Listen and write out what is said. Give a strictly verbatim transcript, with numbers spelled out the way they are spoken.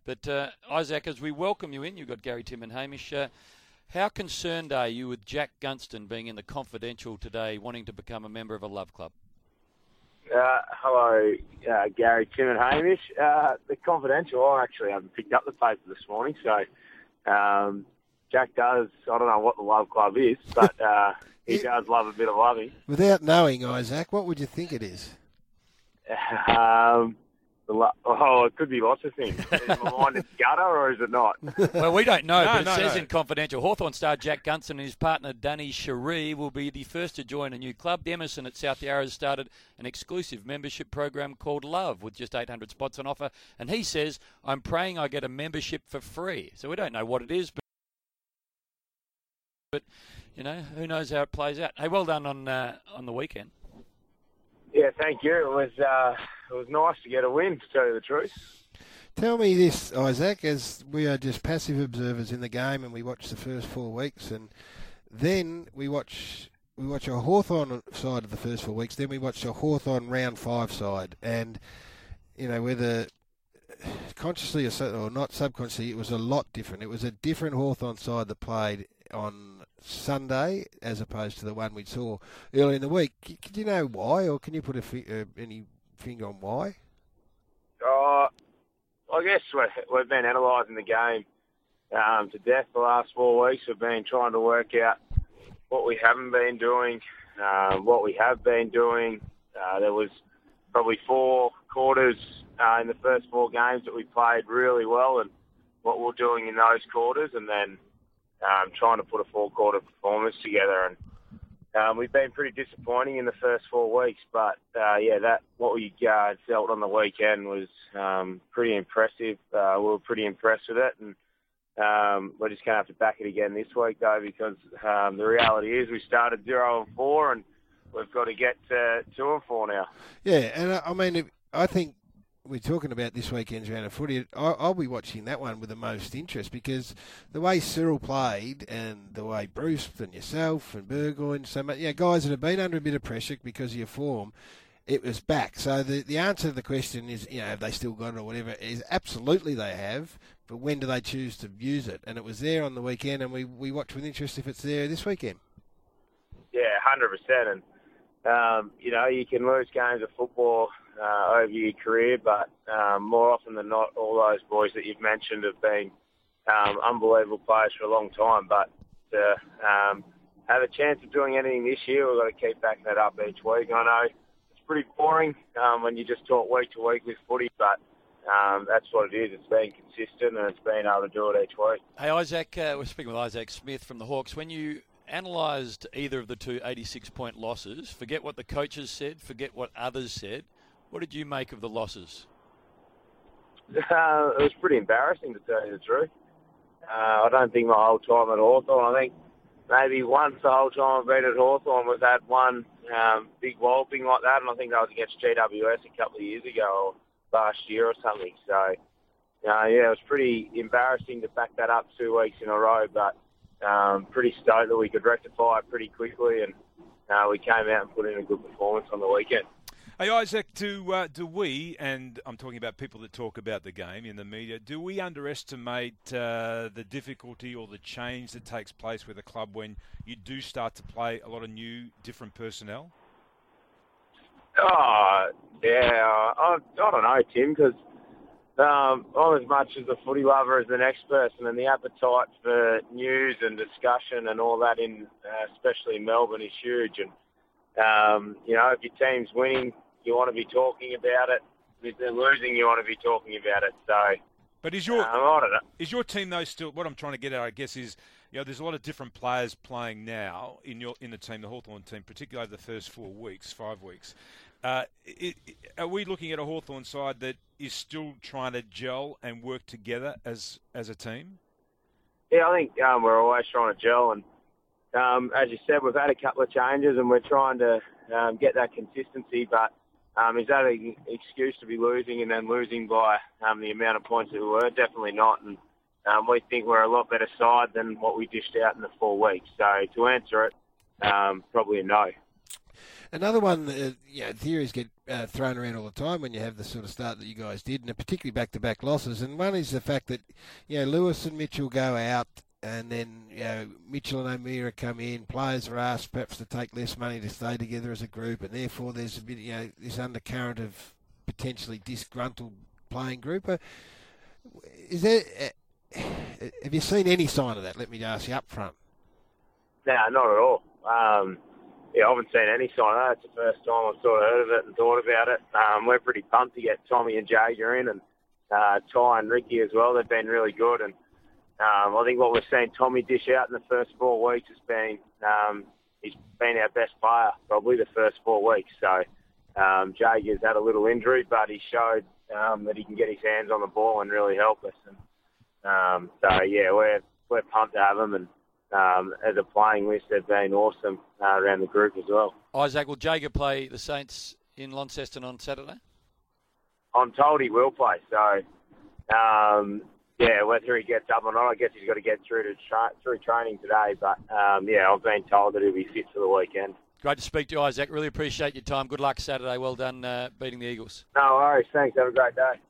But uh, Isaac, as we welcome you in, you've got Gary, Tim and Hamish. Uh, how concerned are you with Jack Gunston being in the Confidential today, wanting to become a member of a love club? Uh, hello, uh, Gary, Tim and Hamish. Uh, the Confidential, I actually haven't picked up the paper this morning, so um, Jack does, I don't know what the love club is, but uh, he it, does love a bit of loving. Without knowing, Isaac, what would you think it is? Um, the lo- oh, it could be lots of things. Is my mind in gutter or is it not? Well, we don't know, no, but it no, says no. in Confidential, Hawthorn star Jack Gunston and his partner Danny Cherie will be the first to join a new club. The Emerson at South Yarra has started an exclusive membership program called Love with just eight hundred spots on offer. And he says, I'm praying I get a membership for free. So we don't know what it is, but, but you know, who knows how it plays out. Hey, well done on uh, on the weekend. Yeah, thank you. It was uh, it was nice to get a win, to tell you the truth. Tell me this, Isaac, as we are just passive observers in the game and we watch the first four weeks and then we watch we watch a Hawthorn side of the first four weeks, then we watch a Hawthorn round five side, and, you know, whether consciously or not subconsciously, it was a lot different. It was a different Hawthorn side that played on Sunday as opposed to the one we saw earlier in the week. Do you know why, or can you put a fi- uh, any finger on why? Uh, I guess we're, we've been analysing the game um, to death the last four weeks. We've been trying to work out what we haven't been doing, um, what we have been doing. Uh, there was probably four quarters uh, in the first four games that we played really well, and what we're doing in those quarters, and then Um, trying to put a four-quarter performance together, and um, we've been pretty disappointing in the first four weeks. But uh, yeah, that what we uh, dealt on the weekend was um, pretty impressive. Uh, we were pretty impressed with it, and um, we're just going to have to back it again this week, though, because um, the reality is we started zero and four, and we've got to get to two and four now. Yeah, and I, I mean, I think. We're talking about this weekend's round of footy. I'll, I'll be watching that one with the most interest because the way Cyril played and the way Bruce and yourself and Burgoyne, so much, yeah, guys that have been under a bit of pressure because of your form, it was back. So the the answer to the question is, you know, have they still got it or whatever, is absolutely they have, but when do they choose to use it? And it was there on the weekend, and we, we watch with interest if it's there this weekend. Yeah, one hundred percent. And, um, you know, you can lose games of football Uh, over your career, but um, more often than not, all those boys that you've mentioned have been um, unbelievable players for a long time. But to um, have a chance of doing anything this year, we've got to keep backing that up each week. I know it's pretty boring um, when you just talk week to week with footy, but um, that's what it is. It's been consistent and it's been able to do it each week. Hey, Isaac, uh, we're speaking with Isaac Smith from the Hawks. When you analysed either of the two eighty-six point losses, forget what the coaches said, forget what others said, what did you make of the losses? Uh, it was pretty embarrassing, to tell you the truth. Uh, I don't think my whole time at Hawthorn, I think maybe once the whole time I've been at Hawthorn was that one um, big walloping like that, and I think that was against G W S a couple of years ago or last year or something. So, uh, yeah, it was pretty embarrassing to back that up two weeks in a row, but um, pretty stoked that we could rectify it pretty quickly, and uh, we came out and put in a good performance on the weekend. Hey, Isaac, do, uh, do we, and I'm talking about people that talk about the game in the media, do we underestimate uh, the difficulty or the change that takes place with a club when you do start to play a lot of new, different personnel? Oh, yeah, I, I don't know, Tim, because um, I'm as much as a footy lover as the next person, and the appetite for news and discussion and all that, in uh, especially in Melbourne, is huge. And um, you know, if your team's winning, you want to be talking about it. If they're losing, you want to be talking about it. So, but is your um, I don't know. is your team though still? What I'm trying to get at, I guess, is you know, there's a lot of different players playing now in your in the team, the Hawthorn team, particularly over the first four weeks, five weeks. Uh, it, it, are we looking at a Hawthorn side that is still trying to gel and work together as as a team? Yeah, I think um, we're always trying to gel, and um, as you said, we've had a couple of changes, and we're trying to um, get that consistency, but. Um, is that an excuse to be losing and then losing by um, the amount of points that we were? Definitely not. And um, we think we're a lot better side than what we dished out in the four weeks. So to answer it, um, probably a no. Another one, uh, you know, theories get uh, thrown around all the time when you have the sort of start that you guys did, and particularly back-to-back losses. And one is the fact that, you know, Lewis and Mitchell go out, and then, you know, Mitchell and O'Meara come in. Players are asked perhaps to take less money to stay together as a group, and therefore there's a bit, you know, this undercurrent of potentially disgruntled playing group. Uh, is there? Uh, have you seen any sign of that? Let me ask you up front. No, not at all. Um, yeah, I haven't seen any sign of that. It's the first time I've sort of heard of it and thought about it. Um, we're pretty pumped to get Tommy and Jager in, and uh, Ty and Ricky as well. They've been really good, and um, I think what we've seen Tommy dish out in the first four weeks has been um, he's been our best player probably the first four weeks. So um, Jager's had a little injury, but he showed um, that he can get his hands on the ball and really help us. And um, so yeah, we're we're pumped to have him, and Um, as a playing list, they've been awesome uh, around the group as well. Isaac, will Jager play the Saints in Launceston on Saturday? I'm told he will play. So, um, yeah, whether he gets up or not, I guess he's got to get through to tra- through training today. But, um, yeah, I've been told that he'll be fit for the weekend. Great to speak to you, Isaac. Really appreciate your time. Good luck Saturday. Well done uh, beating the Eagles. No worries. Thanks. Have a great day.